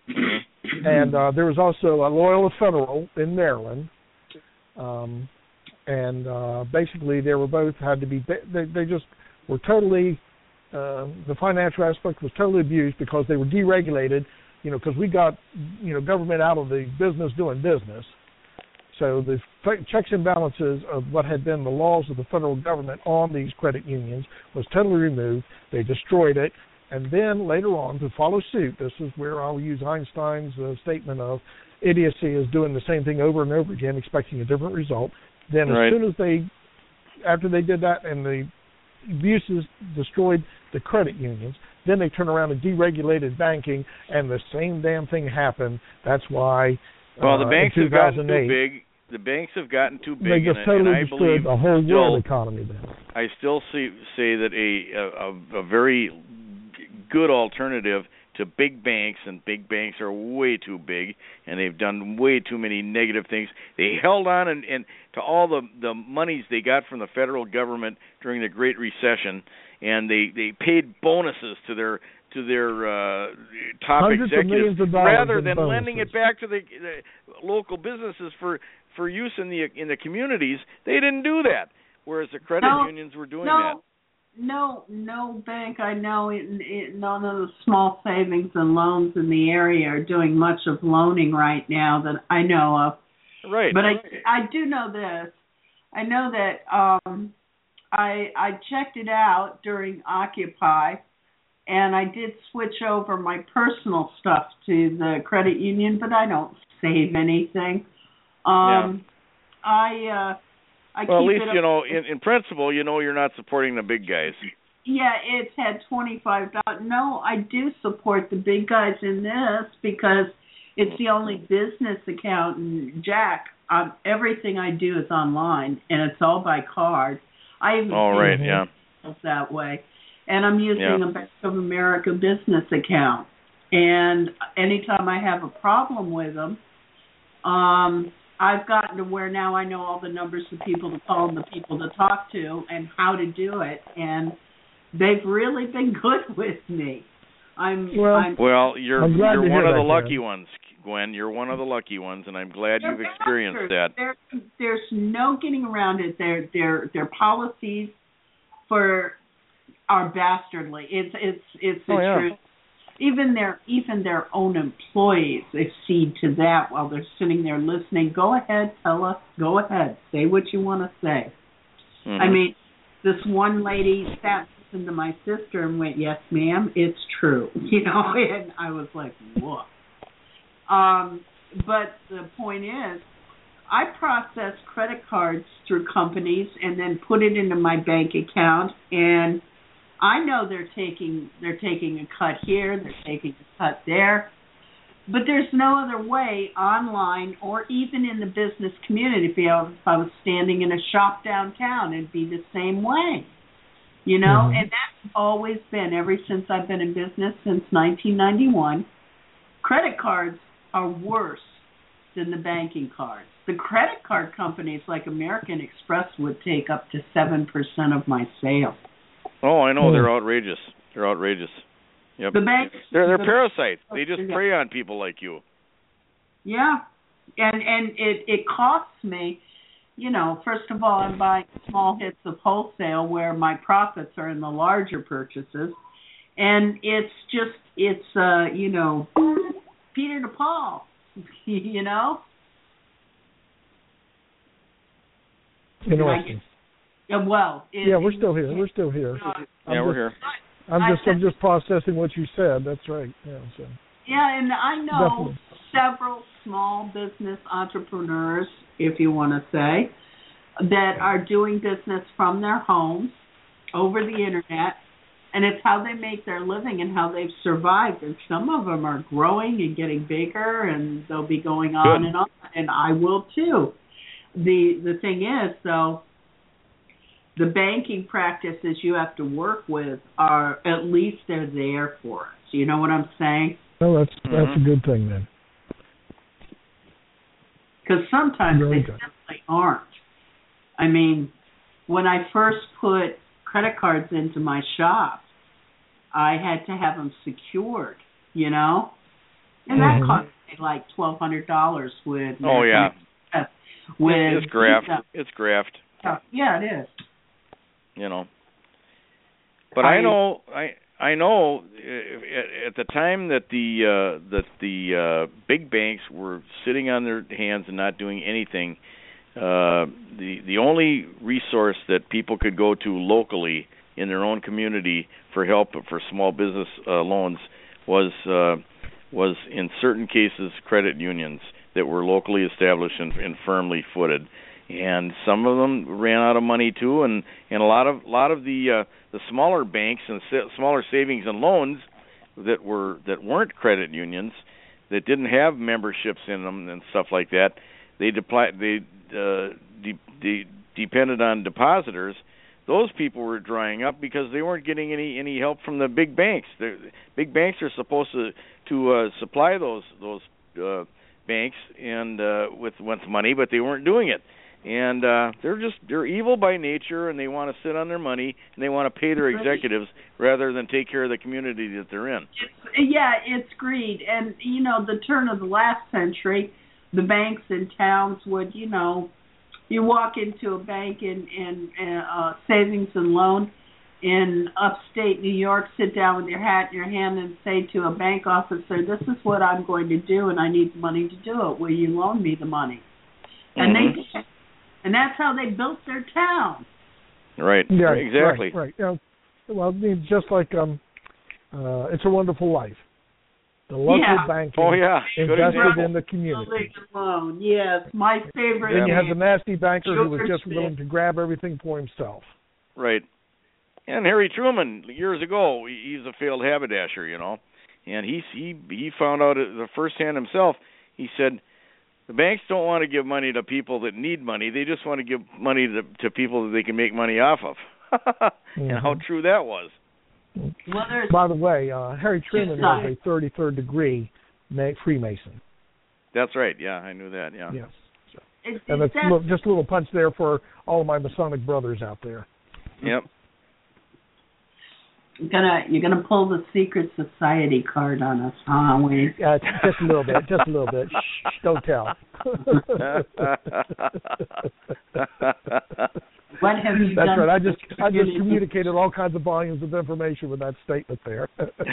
And uh, there was also a Loyola Federal in Maryland. Um, and uh, basically they were both had to be they, they just were totally uh, the financial aspect was totally abused because they were deregulated, you know, because we got you know government out of the business doing business. So the checks and balances of what had been the laws of the federal government on these credit unions was totally removed. They destroyed it. And then later on, to follow suit, this is where I'll use Einstein's uh, statement of idiocy is doing the same thing over and over again, expecting a different result. Then as right. soon as they, after they did that and the abuses destroyed the credit unions, then they turned around and deregulated banking, and the same damn thing happened. That's why Well, the uh, banks have gotten too big. The banks have gotten too big, they just and, totally and I destroyed believe the whole still, world economy then. I still see, say that a, a a very good alternative to big banks, and big banks are way too big, and they've done way too many negative things. They held on and, and to all the the monies they got from the federal government during the Great Recession, and they, they paid bonuses to their to their uh, top Hundreds executives rather than bonuses. lending it back to the, the local businesses for, for use in the in the communities. They didn't do that, whereas the credit no, unions were doing no, that. No, no bank I know, in, in, none of the small savings and loans in the area are doing much of loaning right now that I know of. Right. But I I do know this. I know that um, I I checked it out during Occupy, and I did switch over my personal stuff to the credit union, but I don't save anything. Um, yeah. I. Uh, I well, keep at least, it you know, in, in principle, you know you're not supporting the big guys. Yeah, it's had twenty-five dollars. No, I do support the big guys in this because it's the only business account. And Jack, um, everything I do is online, and it's all by card. I even oh, right, yeah. that way. And I'm using yeah. a Bank of America business account. And anytime I have a problem with them, um, I've gotten to where now I know all the numbers of people to call and the people to talk to and how to do it, and they've really been good with me. I'm well. I'm, well, you're I'm glad you're to one hear of the that, lucky Gwen. ones, Gwen. You're one of the lucky ones, and I'm glad they're you've experienced bastards. that. There, there's no getting around it. Their their their policies for are bastardly. It's it's it's the oh, yeah. truth. Even their even their own employees accede to that while they're sitting there listening. Go ahead, tell us. Go ahead, say what you want to say. Mm-hmm. I mean, this one lady sat listened to my sister and went, "Yes, ma'am, it's true." You know, and I was like, "Whoa." Um, but the point is, I process credit cards through companies and then put it into my bank account, and I know they're taking they're taking a cut here, they're taking a cut there, but there's no other way online or even in the business community. If I was standing in a shop downtown, it'd be the same way, you know. Mm-hmm. And that's always been ever since I've been in business since nineteen ninety-one. Credit cards are worse than the banking cards. The credit card companies like American Express would take up to seven percent of my sales. Oh, I know. They're outrageous. They're outrageous. Yep. The banks, they're they're the, parasites. They just prey on people like you. Yeah, and and it it costs me. You know, first of all, I'm buying small hits of wholesale where my profits are in the larger purchases, and it's just it's uh you know Peter to Paul, you know. Interesting. Yeah, well, it, yeah, we're still here. We're still here. Uh, yeah, I'm we're just, here. I'm just, I'm just processing what you said. That's right. Yeah. So. Yeah, and I know Definitely. several small business entrepreneurs, if you want to say, that are doing business from their homes over the internet, and it's how they make their living and how they've survived. And some of them are growing and getting bigger, and they'll be going on Good. and on. And I will too. The the thing is, though. The banking practices you have to work with are, at least they're there for us. You know what I'm saying? Oh, that's mm-hmm. that's a good thing then. Because sometimes Very they good. simply aren't. I mean, when I first put credit cards into my shop, I had to have them secured, you know? And that mm-hmm. cost me like twelve hundred dollars with... Oh, yeah. with it's graft. Visa. It's graft. Yeah, it is. You know. But I, I know I I know at, at the time that the uh, that the uh, big banks were sitting on their hands and not doing anything, uh, the the only resource that people could go to locally in their own community for help for small business uh, loans was uh, was in certain cases credit unions that were locally established and, and firmly footed, and some of them ran out of money too, and, and a lot of lot of the uh, the smaller banks and sa- smaller savings and loans that were that weren't credit unions, that didn't have memberships in them and stuff like that, they depli- they uh, de- de- depended on depositors. Those people were drying up because they weren't getting any, any help from the big banks. The big banks are supposed to to uh, supply those those uh, banks and uh, with with money, but they weren't doing it. And uh, they're just they're evil by nature, and they want to sit on their money, and they want to pay their executives rather than take care of the community that they're in. It's, yeah, it's greed. And you know, the turn of the last century, the banks in towns would, you know, you walk into a bank in in uh, savings and loan in upstate New York, sit down with your hat in your hand, and say to a bank officer, "This is what I'm going to do, and I need the money to do it. Will you loan me the money?" And mm-hmm. they did. And that's how they built their town. Right. Yeah, exactly. Right. right. You know, well, it's just like um, uh, It's a Wonderful Life. The local yeah. banking oh, yeah. invested in the community. Alone. Yes, my favorite. Then you have the nasty banker Sugar who was just stick. willing to grab everything for himself. Right. And Harry Truman, years ago, he's a failed haberdasher, you know, and he he he found out the first hand himself. He said, the banks don't want to give money to people that need money. They just want to give money to, to people that they can make money off of. mm-hmm. And how true that was. Well, by the way, uh, Harry Truman was a thirty-third degree Freemason. That's right. Yeah, I knew that. Yeah. Yes. So. It's, and it's it's just a little punch there for all of my Masonic brothers out there. Yep. You're gonna you're gonna pull the secret society card on us, huh, Wayne? Yeah, just a little bit, just a little bit. Shh, don't tell. What have you That's done? right. I just I just communicated all kinds of volumes of information with that statement there.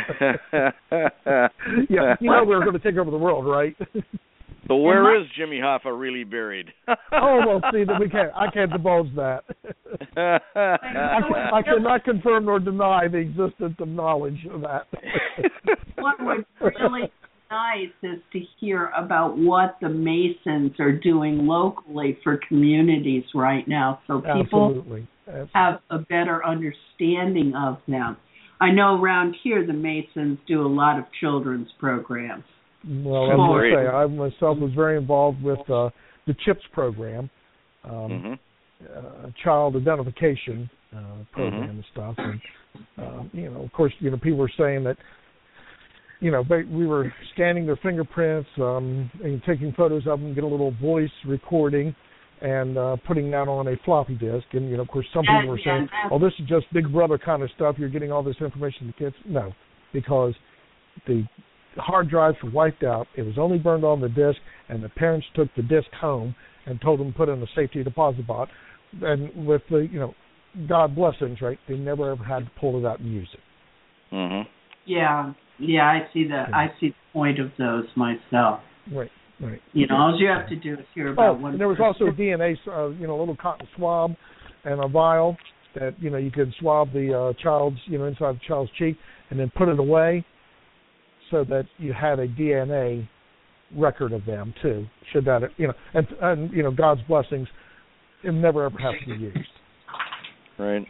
Yeah, you know we were going to take over the world, right? So where my, is Jimmy Hoffa really buried? Oh well, see that we can't. I can't divulge that. I, can, I cannot confirm nor deny the existence of knowledge of that. What would really be nice is to hear about what the Masons are doing locally for communities right now, so people Absolutely. Absolutely. have a better understanding of them. I know around here the Masons do a lot of children's programs. Well, I was going to say, I myself was very involved with uh, the CHIPS program, um, mm-hmm. uh, child identification uh, program mm-hmm. and stuff. And, uh, you know, of course, you know, people were saying that, you know, they, we were scanning their fingerprints um, and taking photos of them, get a little voice recording, and uh, putting that on a floppy disk. And, you know, of course, some people were saying, oh, this is just Big Brother kind of stuff. You're getting all this information to kids. No, because the hard drives were wiped out. It was only burned on the disk, and the parents took the disk home and told them to put it in a safety deposit box. And with the, you know, God blessings, right, they never ever had to pull it out and use it. Mm-hmm. Yeah, yeah, I see that. Yeah. I see the point of those myself. Right, right. You know, all you have to do is hear about oh, one. And there was also a D N A, uh, you know, a little cotton swab and a vial that, you know, you could swab the uh, child's, you know, inside the child's cheek and then put it away, so that you had a D N A record of them too. Should that, you know, and, and you know, God's blessings, it never ever has to be used. Right.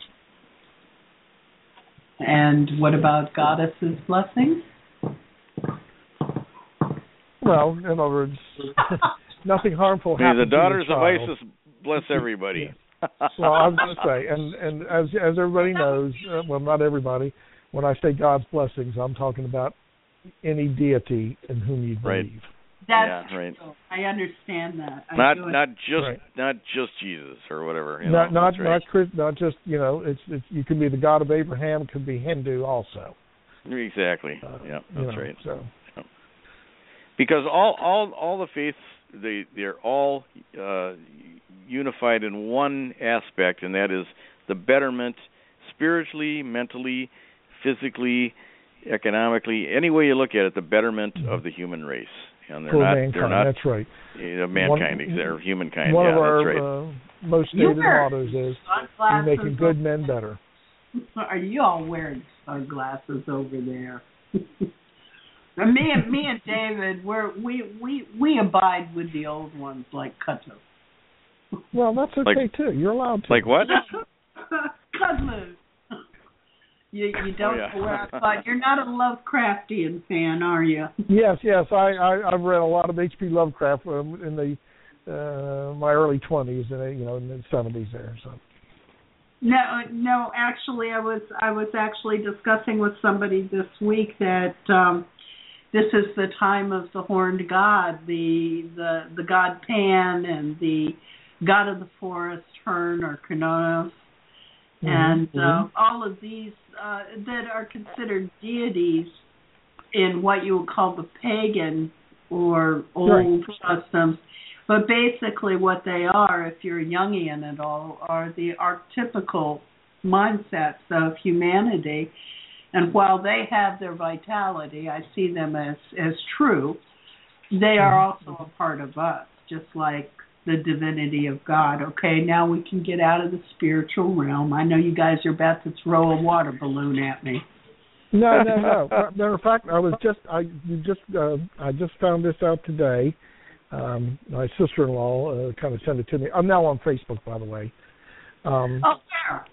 And what about Goddess's blessings? Well, in other words, nothing harmful May happens the daughters to of child. Isis bless everybody. Yeah. Well, I was going to say, and and as as everybody knows, uh, well, not everybody, when I say God's blessings, I'm talking about any deity in whom you right. believe. That's yeah, right. true. I understand that. I not not just right. not just Jesus or whatever. You not know, not right. not not just, you know, it's it's you can be the God of Abraham, it could be Hindu also. Exactly. Uh, yeah, that's know, right. So. Because all all all the faiths, they they're all uh, unified in one aspect, and that is the betterment, spiritually, mentally, physically, economically, any way you look at it, the betterment mm-hmm. of the human race. And they're For not mankind, they're not that's right. You know, mankind, one, they're humankind. One yeah, of our that's right. uh, most stated mottos is "You're making good men better." Are you all wearing sunglasses over there? me and me and David, we're, we we we abide with the old ones like Cutler. Well, that's okay like, too. You're allowed to. Like what? Cutler. You you don't oh, yeah. wear, but you're not a Lovecraftian fan, are you? Yes, yes. I, I I've read a lot of H P Lovecraft um, in the uh, my early twenties and you know in the seventies there. So. No, no. Actually, I was I was actually discussing with somebody this week that. Um, This is the time of the horned god, the the the god Pan and the god of the forest, Hern or Kronos, mm-hmm. and uh, mm-hmm. all of these uh, that are considered deities in what you would call the pagan or old right. customs. But basically what they are, if you're a Jungian at all, are the archetypical mindsets of humanity. And while they have their vitality, I see them as, as true, they are also a part of us, just like the divinity of God. Okay, now we can get out of the spiritual realm. I know you guys are about to throw a water balloon at me. No, no, no. Matter of fact, I was just I you just uh, I just found this out today. Um, my sister-in-law uh, kind of sent it to me. I'm now on Facebook, by the way. Um, oh, fair.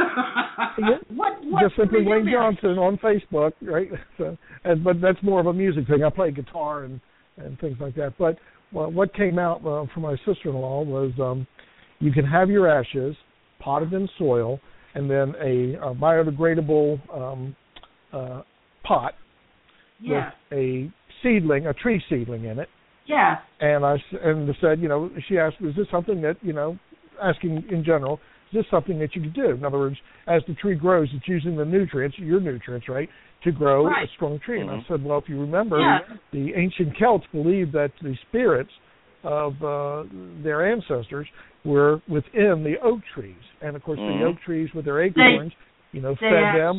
Yeah. What, what just simply Wayne Johnson on Facebook, right? So, and, but that's more of a music thing. I play guitar and, and things like that. But well, what came out uh, from my sister-in-law was um, you can have your ashes potted in soil and then a, a biodegradable um, uh, pot yeah. with a seedling, a tree seedling in it. Yeah. And I and said, you know, she asked, is this something that, you know, asking in general, is this something that you could do? In other words, as the tree grows, it's using the nutrients, your nutrients, right, to grow right. a strong tree. Mm-hmm. And I said, well, if you remember, yeah. the ancient Celts believed that the spirits of uh, their ancestors were within the oak trees. And, of course, mm-hmm. the oak trees with their acorns, they, you know, fed act- them.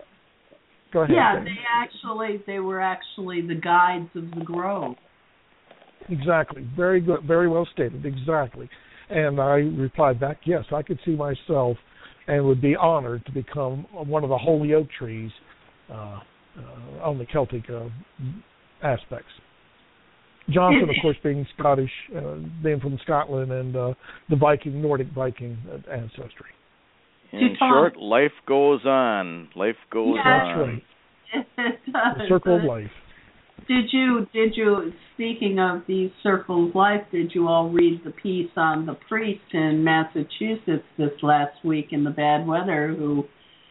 Go ahead. Yeah, Dan. they actually, they were actually the guides of the grove. Exactly. Very good. Very well stated. Exactly. And I replied back, yes, I could see myself and would be honored to become one of the holy oak trees uh, uh, on the Celtic uh, aspects. Johnson, of course, being Scottish, uh, being from Scotland and uh, the Viking, Nordic Viking ancestry. In short, life goes on. Life goes yes. on. That's right. It does. The circle of life. Did you, did you, speaking of the circle of life, did you all read the piece on the priest in Massachusetts this last week in the bad weather who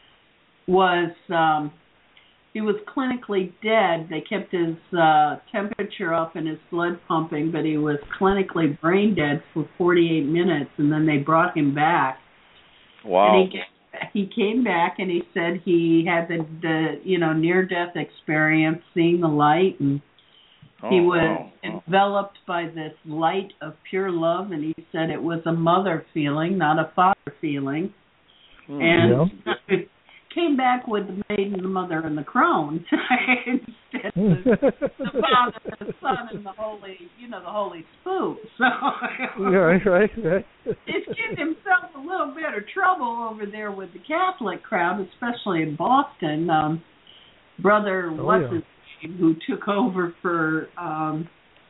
was, um, he was clinically dead. They kept his uh, temperature up and his blood pumping, but he was clinically brain dead for forty-eight minutes, and then they brought him back. Wow. And he, he came back and he said he had the, the you know, near-death experience, seeing the light, and oh, he was wow, wow. enveloped by this light of pure love, and he said it was a mother feeling, not a father feeling. Hmm, and yeah. it came back with the maiden, the mother, and the crone instead of the, the father, the son, and the holy, you know, the holy spook. So right, right, right. He's getting himself a little bit of trouble over there with the Catholic crowd, especially in Boston. Um, brother, oh, what's yeah. his name, who took over for um,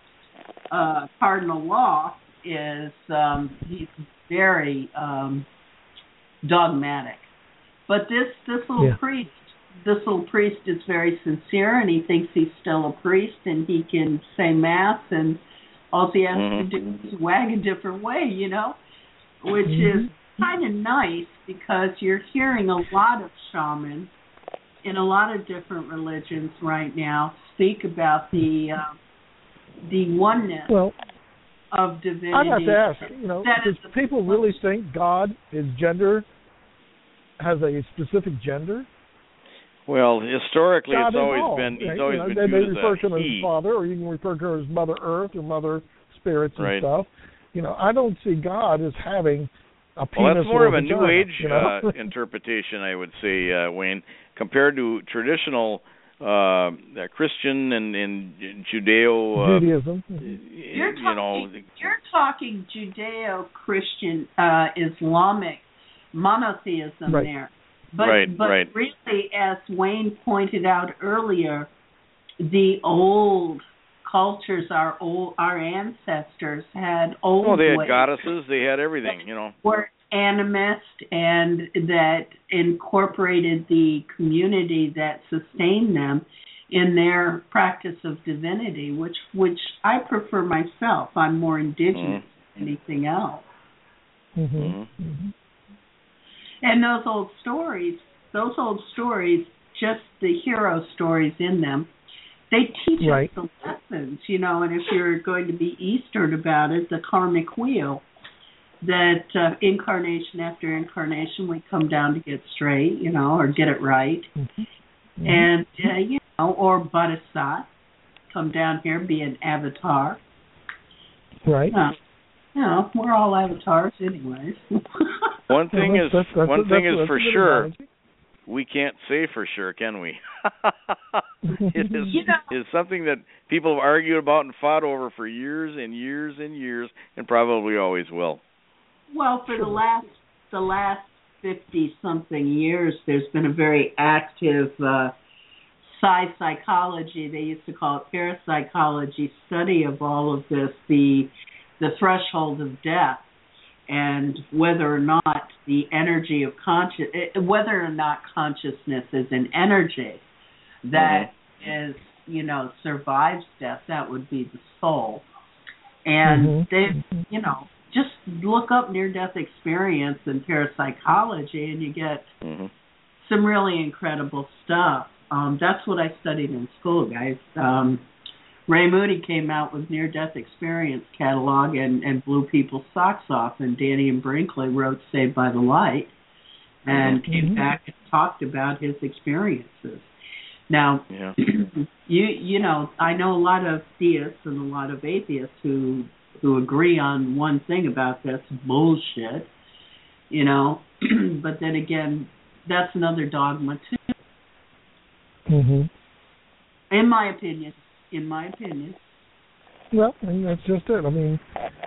uh, Cardinal Law, is um, he's very um, dogmatic. But this this little yeah. priest, this little priest is very sincere, and he thinks he's still a priest, and he can say mass, and all he has mm-hmm. to do is wag a different way, you know, which mm-hmm. is kind of nice because you're hearing a lot of shamans in a lot of different religions right now speak about the uh, the oneness well, of divinity. I'd have to ask, you know, that does people really think God is gender, has a specific gender? Well, historically, God it's always involved, been he's right? always you know, been they, viewed they as refer a to him he. as Father, or you can refer to him as Mother Earth or Mother Spirits and Right. stuff. You know, I don't see God as having a penis Well, that's more or of a vagina, New Age you know? uh, interpretation, I would say, uh, Wayne, compared to traditional uh, Christian and, and Judeo. Uh, Judaism. You're talking, you know, you're talking Judeo-Christian, uh, Islamic monotheism Right. there. But, right, but right. really, as Wayne pointed out earlier, the old cultures, our old, our ancestors had old Oh, they had ways. goddesses. They had everything, you know. Were animist and that incorporated the community that sustained them in their practice of divinity, which which I prefer myself. I'm more indigenous Mm-hmm. than anything else. Mm-hmm. Mm-hmm. Mm-hmm. And those old stories, those old stories, just the hero stories in them, they teach Right. us the lessons, you know, and if you're going to be Eastern about it, the karmic wheel, that uh, incarnation after incarnation, we come down to get straight, you know, or get it right. Mm-hmm. And, uh, you know, or Bodhisattva, come down here, be an avatar. Right. Uh, you know, we're all avatars anyways. One thing Well, is, that's, that's, one that's, thing that's, is that's for a good sure. analogy. We can't say for sure, can we? It is You know, is something that people have argued about and fought over for years and years and years, and probably always will. well, for Sure. the last the last fifty something years, there's been a very active uh, psi psychology. They used to call it parapsychology study of all of this, the the threshold of death, and whether or not the energy of conscious, whether or not consciousness is an energy that mm-hmm. is, you know, survives death. That would be the soul. And Mm-hmm. they, you know, just look up near-death experience in parapsychology, and you get Mm-hmm. some really incredible stuff. Um, that's what I studied in school, guys. Um, Ray Moody came out with near-death experience catalog and, and blew people's socks off, and Danny and Brinkley wrote Saved by the Light and Mm-hmm. came back and talked about his experiences. Now, Yeah. you you know, I know a lot of theists and a lot of atheists who who agree on one thing about this bullshit, you know, but then again, that's another dogma too. Mm-hmm. In my opinion, in my opinion. Well, I mean, that's just it. I mean,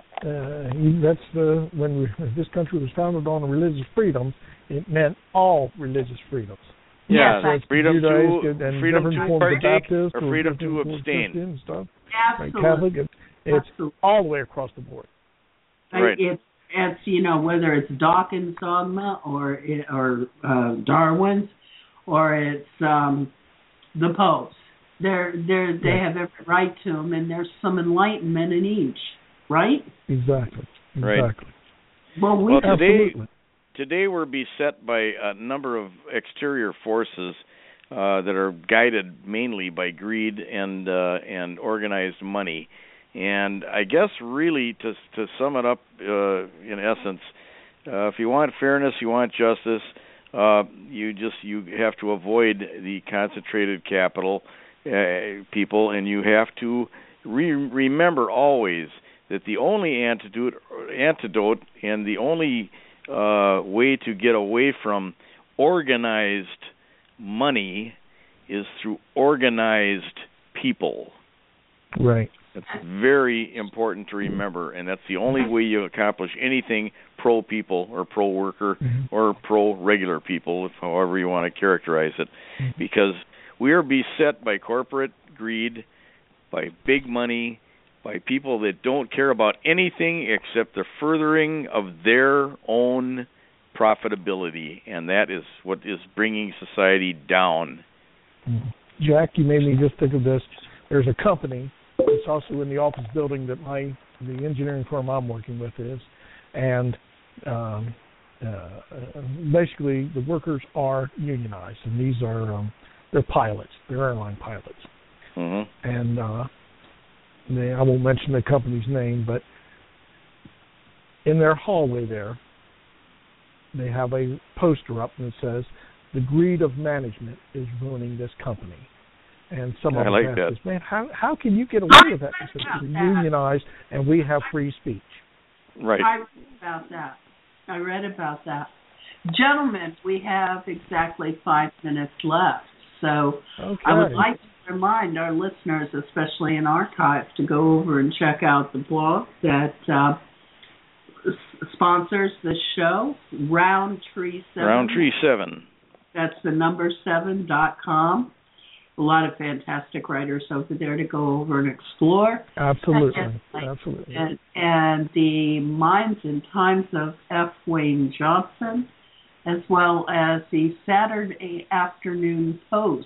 uh, that's the when, we, when this country was founded on religious freedom, it meant all religious freedoms. Yeah, Yes, freedom to Judaism and freedom different to forms of partake Baptist or freedom to different abstain. Christian and stuff. Absolutely. Right, Catholic, it, it's Absolutely. all the way across the board. Right. It's, it's you know, whether it's Dawkins' dogma or it, or uh, Darwin's or it's um, the Pope's. They're they're they Yeah. have every right to them, and there's some enlightenment in each, right? Exactly. Right. Exactly. Well, we Well, today Absolutely. today we're beset by a number of exterior forces uh, that are guided mainly by greed and uh, and organized money. And I guess really to to sum it up uh, in essence, uh, if you want fairness, you want justice, uh, you just you have to avoid the concentrated capital uh, people, and you have to re- remember always that the only antidote antidote and the only uh, way to get away from organized money is through organized people. Right. That's very important to remember, and that's the only way you accomplish anything pro-people or pro-worker Mm-hmm. or pro-regular people, however you want to characterize it, Mm-hmm. because we are beset by corporate greed, by big money, by people that don't care about anything except the furthering of their own profitability, and that is what is bringing society down. Mm-hmm. Jack, you made me just think of this. There's a company that's also in the office building that my the engineering firm I'm working with is, and um, uh, basically the workers are unionized, and these are um, they're pilots, they're airline pilots, Mm-hmm. and uh, they, I won't mention the company's name, but in their hallway there, they have a poster up that says, the greed of management is ruining this company. And some of I them like ask that. us, man, how how can you get away with that? Because we're unionized and we have free speech. Right. I read about that. I read about that. Gentlemen, we have exactly five minutes left. So okay. I would like to remind our listeners, especially in archives, to go over and check out the blog that uh, s- sponsors the show, Roundtree seven. Roundtree seven. That's the number seven dot com. A lot of fantastic writers over there to go over and explore. Absolutely. And, Absolutely. And, and the Minds and Times of F. Wayne Johnson, as well as the Saturday Afternoon Post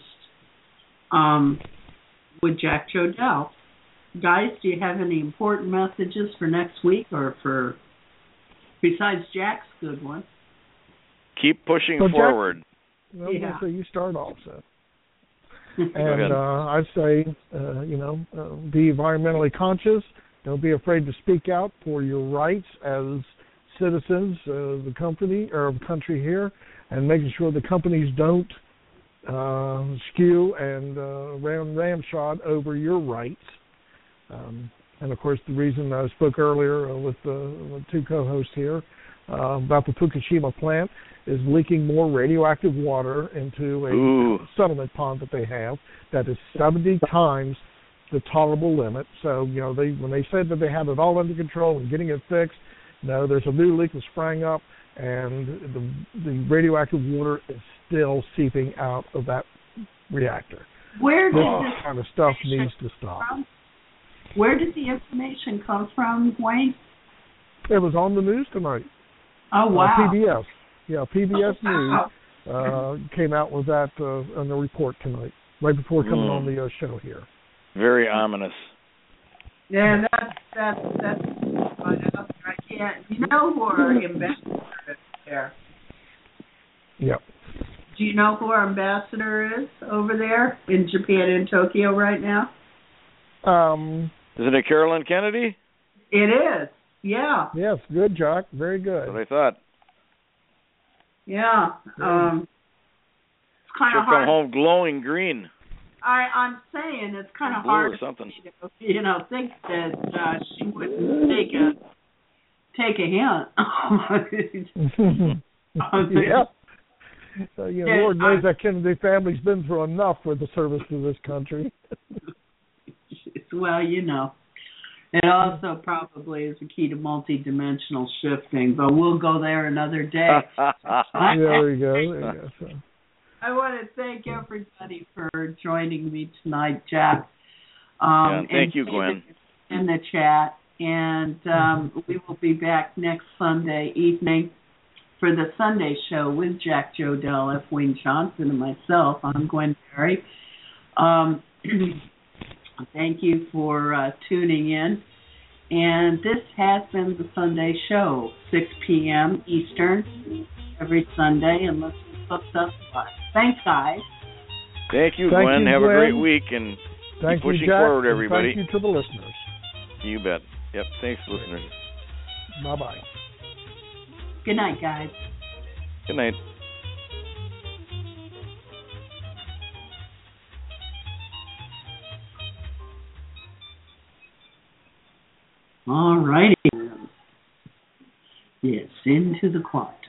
um, with Jack Jodell. Guys, do you have any important messages for next week or for, besides Jack's good one? Keep pushing so forward. Jack, well, yeah. So you start off, so. And uh, I'd say, uh, you know, uh, be environmentally conscious. Don't be afraid to speak out for your rights as citizens of the company or the country here, and making sure the companies don't uh, skew and uh, ram ramshot over your rights. Um, and of course, the reason I spoke earlier uh, with the with two co-hosts here uh, about the Fukushima plant is leaking more radioactive water into a Ooh. settlement pond that they have that is seventy times the tolerable limit. So, you know, they when they said that they had it all under control and getting it fixed, no, there's a new leak that sprang up, and the the radioactive water is still seeping out of that reactor. Where did This this kind of stuff needs to stop. From? Where did the information come from, Wayne? It was on the news tonight. Oh, wow. Uh, P B S. Yeah, P B S News uh, came out with that uh, on the report tonight, right before coming Mm. on the uh, show here. Very ominous. Yeah, that's that's that's. I can't. You know who our ambassador is there? Yeah. Do you know who our ambassador is over there in Japan, in Tokyo, right now? Um. Isn't it Carolyn Kennedy? It is. Yeah. Yes. Good, Jack. Very good. That's what I thought. Yeah. Um. It's kind She'll of hard. come home glowing green. I, I'm saying it's kind of Blue hard or something. to, you know, think that uh, she wouldn't take a take a hint. yeah. Uh, you know, Yeah, Lord knows I- that Kennedy family's been through enough for the service to this country. Well, you know, it also probably is a key to multi-dimensional shifting, but we'll go there another day. There we go. There you go. So. I want to thank everybody for joining me tonight, Jack. Um, Yeah, and thank and you, Gwen. In the chat, and um, we will be back next Sunday evening for the Sunday show with Jack Jodell, F. Wayne Johnson, and myself. I'm Gwen Berry. Um, thank you for uh, tuning in. And this has been the Sunday show, six p.m. Eastern, every Sunday, unless we hooked up. Thanks, guys. Thank you, Thank Gwen. you, Have Gwen. a great week, and Thank keep pushing you, Jack, forward, and everybody. Thank you to the listeners. You bet. Yep. Thanks, listeners. Bye-bye. Good night, guys. Good night. All righty. Yes, into the quiet.